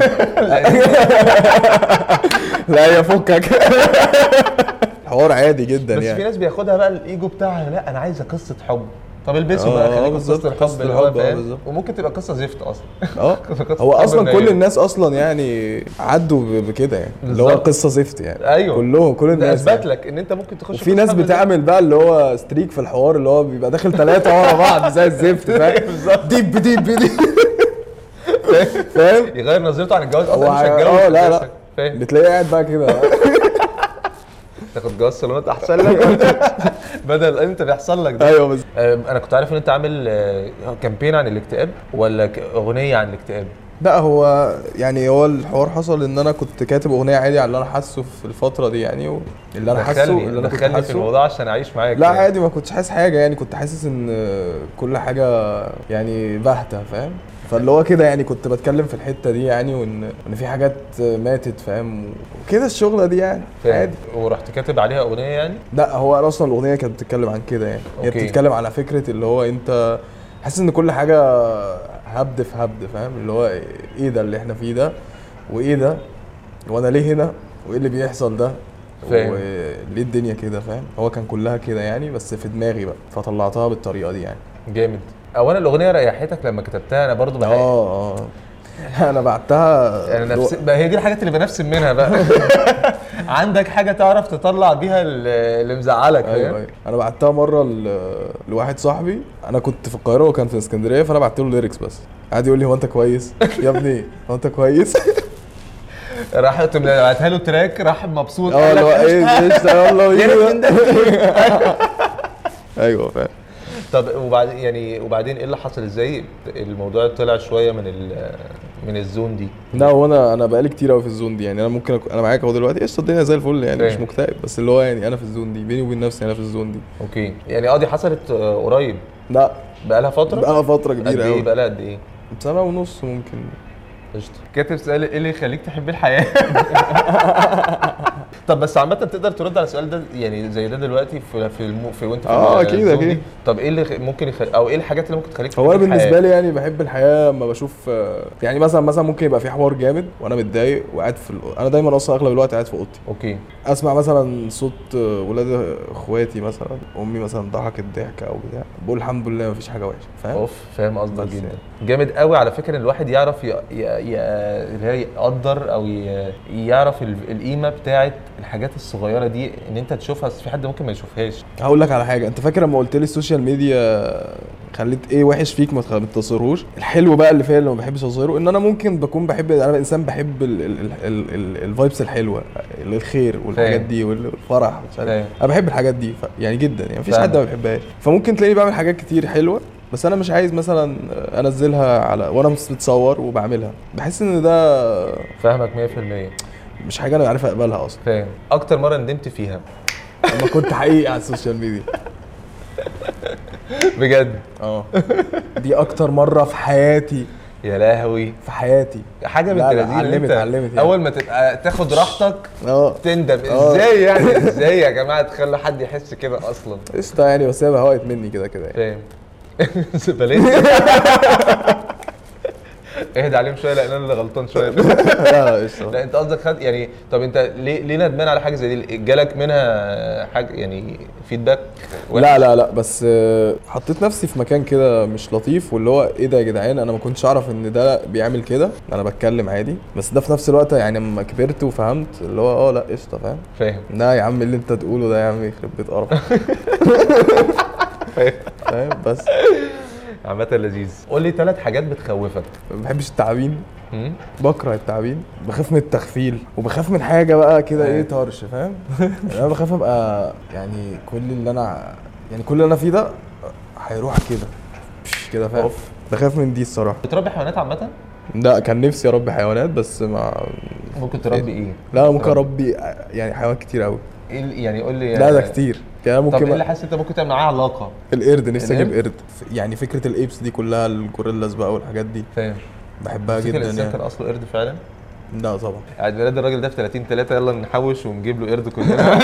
لا هي فكك حوار عادي جدا بس يعني. بس في ناس بياخدها بقى الايجو بتاعها، لا انا عايزه قصه حب. طب البسوا بقى خليكم قصه الحب اللي هو فاهم، وممكن تبقى قصه زفت اصلا. اه هو اصلا كل الناس اصلا يعني عدوا بكده يعني اللي هو قصه زفت يعني. ايوه كلهم كل الناس اثبت يعني. لك ان انت ممكن تخش في ناس بتعمل بقى اللي هو ستريك في الحوار اللي هو بيبقى داخل ثلاثه ورا بعض زي الزفت فاهم. بالظبط ديب ديب ديب فاهم، يغير نظرته عن الجواز اصلا. مش هتجوز اه لا لا بتلاقيه قاعد بقى كده تاخد جواز صالونات احسن لك بدل انت بيحصل لك ده. ايوه بس انا كنت عارف ان انت عامل كامبين عن الاكتئاب ولا اغنيه عن الاكتئاب؟ لا هو يعني هو الحوار حصل ان انا كنت كاتب اغنيه عادي على اللي انا حاسه في الفتره دي يعني، اللي انا حاسه اللي انا كنت حاسه في الموضوع عشان اعيش معاك. لا يعني. عادي ما كنتش حاسس حاجه يعني، كنت حاسس ان كل حاجه يعني باهته فاهم. فاللي هو كده يعني كنت بتكلم في الحته دي يعني، وان ان في حاجات ماتت فاهم وكده الشغله دي يعني عادي. ورحت كاتب عليها اغنيه يعني؟ لا هو اصلا الاغنيه كانت بتتكلم عن كده يعني. هي بتتكلم على فكره اللي هو انت حاسس ان كل حاجه هبد في هبد فاهم، اللي هو ايه ده اللي احنا فيه ده، وايه ده وانا ليه هنا، وايه اللي بيحصل ده، فاهم وليه الدنيا كده فاهم. هو كان كلها كده يعني بس في دماغي بقى فطلعتها بالطريقه دي يعني. جامد. اولا الاغنيه ريحتك لما كتبتها؟ انا برضو بحب اه اه انا بعتها يعني نفس بقى، هي دي الحاجات اللي بنفسم منها بقى عندك حاجه تعرف تطلع بيها اللي مزعلك. ايوه ايوه انا بعتها مره لواحد صاحبي، انا كنت في القاهره وكان في اسكندريه، فانا بعت له ليركس بس قعد يقول لي هو انت كويس يا ابني هو انت كويس راح بعتها له تراك راح مبسوط اه اللي هو ايه يلا بينا ايوه فاهم. طب وبعدين يعني وبعدين ايه اللي حصل؟ ازاي الموضوع طلع شويه من من الزون دي؟ لا هو انا انا بقالي كتير قوي في الزون دي يعني. انا ممكن أكون انا معاك اهو دلوقتي قشطه الدنيا زي الفل يعني مش مكتئب، بس اللي هو يعني انا في الزون دي بيني وبين نفسي انا في الزون دي. اوكي يعني اه دي حصلت قريب؟ لا بقالها فتره؟ بقالها فتره كبيره قوي. ايه بقالها قد ايه؟ سنه ونص ممكن. قشطه. كاتب سؤال ايه اللي يخليك تحب الحياه؟ طب بس عامه تقدر ترد على السؤال ده يعني زي ده دلوقتي في في, المو في وانت في اه اكيد اكيد. طب ايه اللي ممكن يخلي او ايه الحاجات اللي ممكن تخليك هو انا بالنسبه لي يعني بحب الحياه لما بشوف يعني مثلا مثلا ممكن يبقى في حوار جامد وانا متضايق وقاعد في انا دايما اصلا اغلب الوقت قاعد في اوضتي. اوكي. اسمع مثلا صوت ولاد اخواتي مثلا، امي مثلا ضحكت ضحكه او بتاع، بقول الحمد لله مفيش حاجه وحشه فاهم. اوف فاهم قصدك جدا يعني. جامد قوي على فكره ان الواحد يعرف ي... ي... ي... اللي هي يقدر او ي... يعرف القيمه بتاعه الحاجات الصغيره دي ان انت تشوفها في حد ممكن ما يشوفهاش. هقول لك على حاجه، انت فاكر لما قلت لي السوشيال ميديا خليت ايه وحش فيك ما تتصورهوش؟ الحلو بقى اللي فيا اللي ما بحبش اصوره ان انا ممكن بكون بحب، انا انسان بحب الفايبس الحلوه الخير والحاجات دي والفرح مش عارف، انا بحب الحاجات دي يعني جدا يعني مفيش حد ما بيحبهاش. فممكن تلاقيني بعمل حاجات كتير حلوه بس انا مش عايز مثلا انزلها على وانا متصور وبعملها، بحس ان ده فاهمك مية في المية مش حاجه انا عارف اقبلها اصلا. فاهم. اكتر مره ندمت فيها لما كنت حقيقي على السوشيال ميديا بجد؟ اه دي اكتر مره في حياتي. يا لهوي في حياتي حاجه من التلازيم. علمت علمت يعني. اول ما تبقى تاخد راحتك اه تندم. ازاي يعني ازاي يا جماعه تخلوا حد يحس كده اصلا؟ قشطه يعني بس هي بهوقت مني كده كده يعني. فاهم. زبالين اهدى عليهم شويه لان انا اللي غلطان شويه. لا قشطه. لا انت قصدك خد يعني. طب انت ليه ليه ندمان على حاجه زي دي؟ جالك منها حاجه يعني فيدباك؟ لا لا لا بس حطيت نفسي في مكان كده مش لطيف، واللي هو ايه ده يا جدعان انا ما كنتش اعرف ان ده بيعمل كده، انا بتكلم عادي بس ده في نفس الوقت يعني لما كبرت وفهمت اللي هو اه لا قشطه فاهم. فاهم. لا يا عم اللي انت تقوله ده يا عم يخرب بيت قرف. فاهم بس عامة لذيذ. قول لي ثلاث حاجات بتخوفك. ما بحبش التعابين، بكره التعابين، بخاف من التخفيل، وبخاف من حاجه بقى كده ايه طرش فاهم. انا بخاف ابقى يعني كل اللي انا يعني كل اللي انا فيه ده هيروح كده كده فاهم. بخاف من دي الصراحه. بتربي حيوانات عامه؟ لا كان نفسي اربي حيوانات بس ما ممكن تربي ايه؟ لا ممكن اربي يعني حيوانات كتير قوي. ايه يعني قول لي. لا ده كتير يعني ممكن. طب ايه اللي حاسس انت ممكن تعمل معاه علاقه؟ القرد، نفسي اجيب قرد يعني. فكره الايبس دي كلها الجوريلاز بقى والحاجات دي فاهم، بحبها جدا يعني. الانسان كان اصله قرد فعلا؟ لا طبعا. عيد ميلاد الراجل ده في ثلاثين ثلاثة، يلا نحوش ونجيب له قرد كلنا.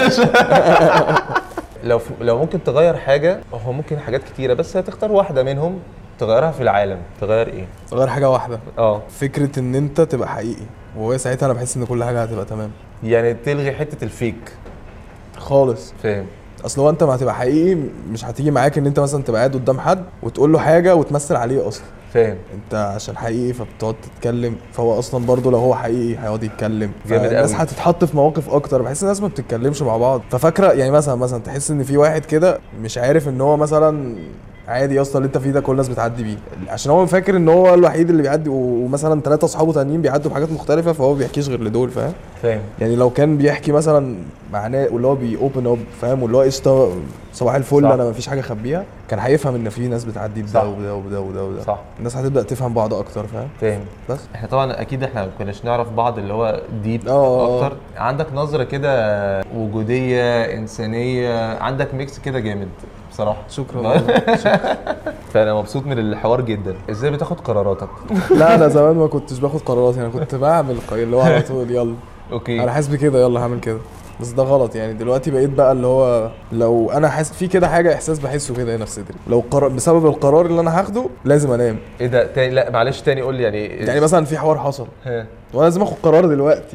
لو لو ممكن تغير حاجه، هو ممكن حاجات كتيره بس هتختار واحده منهم تغيرها في العالم، تغير ايه؟ تغير حاجه واحده. اه فكره ان انت تبقى حقيقي، وهو ساعتها انا بحس ان كل حاجه هتبقى تمام. يعني تلغي حته الفيك خالص. فاهم؟ اصل هو انت ما هتبقى حقيقي، مش هتيجي معاك ان انت مثلا تبقى قاعد قدام حد وتقول له حاجه وتمثل عليه اصلا. فاهم؟ انت عشان حقيقي فبتقعد تتكلم، فهو اصلا برضو لو هو حقيقي هيقعد يتكلم. الناس هتتحط في مواقف اكتر. بحس الناس ما بتتكلمش مع بعض، ففاكره يعني مثلا مثلا تحس ان في واحد كده مش عارف ان هو مثلا عادي يا اسطى اللي انت فيه ده كل الناس بتعدي بيه، عشان هو فاكر ان هو الوحيد اللي بيعدي، ومثلا ثلاثه اصحابه تانيين بيعدوا بحاجات مختلفه، فهو ما بيحكيش غير لدول. فاهم؟ فاهم. يعني لو كان بيحكي مثلا معناه واللي هو بيوبن اب، فاهم، واللي هو قشطه صباح الفل انا ما فيش حاجه اخبيها، كان هيفهم ان في ناس بتعدي بده وده وده وده وده. صح. الناس هتبدا تفهم بعض اكتر. فاهم؟ فاهم. بس احنا طبعا اكيد احنا ما كناش نعرف بعض اللي هو ديب أوه. اكتر. عندك نظره كده وجوديه انسانيه، عندك ميكس كده جامد بصراحه. شكرا. فانا مبسوط من الحوار جدا. ازاي بتاخد قراراتك؟ لا انا زمان ما كنتش باخد قرارات، يعني كنت بعمل اللي هو على طول يلا اوكي انا حاسس بكده يلا هعمل كده، بس ده غلط. يعني دلوقتي بقيت بقى اللي هو لو انا حاسس في كده حاجه، احساس بحسه كده هنا في صدري، لو قرار بسبب القرار اللي انا هاخده لازم انام. ايه ده تاني؟ لا معلش تاني قول لي يعني. يعني مثلا في حوار حصل ها وانا لازم اخد قرار دلوقتي.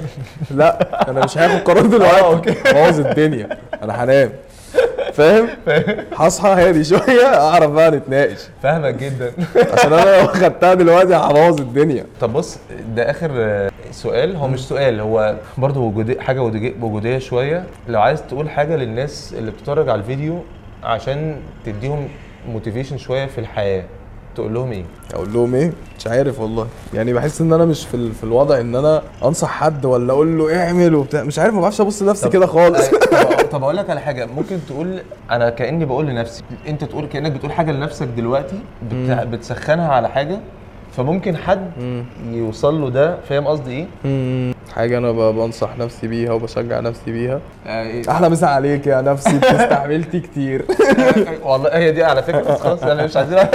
لا انا مش هاخد قرار دلوقتي بوظ الدنيا، انا هنام. فاهم؟ هصحى هادي شويه اعرف بقى نتناقش. فاهمك جدا. عشان انا لو خدتها دلوقتي هبوظ الدنيا. طب بص، ده اخر سؤال، هو مش سؤال، هو برضه وجودي حاجه وجوديه شويه. لو عايز تقول حاجه للناس اللي بتتفرج على الفيديو عشان تديهم موتيفيشن شويه في الحياه، تقول لهم ايه؟ اقول لهم ايه؟ مش عارف والله. يعني بحس ان انا مش في ال... في الوضع ان انا انصح حد ولا اقول له اعمل وبتاع، مش عارف، ما بعرفش ابص لنفسي كده خالص. طب اقول لك على حاجه، ممكن تقول انا كاني بقول لنفسي، انت تقول كانك بتقول حاجه لنفسك دلوقتي، بت... بتسخنها على حاجه، فممكن حد مم. يوصل له ده. فاهم قصدي ايه؟ مم. حاجه انا بنصح نفسي بيها وبشجع نفسي بيها. احلى مسا عليك يا نفسي، استحملتي كتير. والله هي دي على فكره. خلاص انا مش عايزين.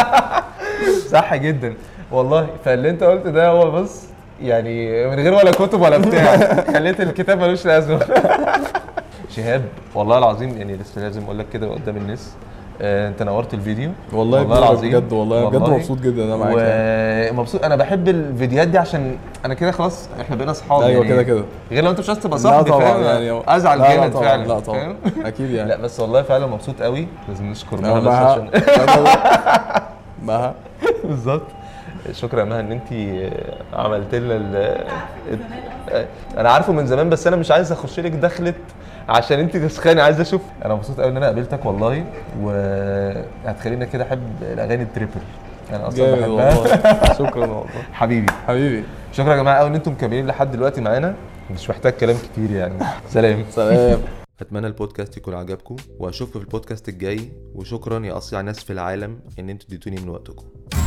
صح جدا والله. فاللي انت قلت ده هو بص يعني من غير ولا كتب ولا بتاع، خليت الكتاب ملوش لازمه. شهاب والله العظيم يعني لسه لازم اقول لك كده قدام الناس، آه، انت نورت الفيديو والله, والله العظيم بجد. والله, والله بجد مبسوط جدا انا معاك. ومبسوط. انا بحب الفيديوهات دي عشان انا كده خلاص احنا بقينا اصحاب. ايوه يعني كده كده، غير لو انت مش عايز تبقى صاحبي. فاهم؟ يعني ازعل جامد فعلا. لا طبعا اكيد يعني. لا بس والله فعلا مبسوط قوي. لازم نشكر مها بس عشان مها بالظبط. شكرا مها ان انت عملت لنا ال... انا عارفه من زمان بس انا مش عايز اخش لك دخلت عشان انت تسخني، عايز اشوف. انا مبسوط قوي ان انا قابلتك والله، وهتخلينا كده احب الاغاني التريبل. انا اصلا بحبها. شكرا والله حبيبي حبيبي. شكرا يا جماعه قوي ان انتم مكملين لحد دلوقتي معانا، مش محتاج كلام كتير يعني. سلام سلام. اتمنى البودكاست يكون عجبكم، واشوفكم في البودكاست الجاي. وشكرا يا اصيع ناس في العالم ان انتوا اديتوني من وقتكم.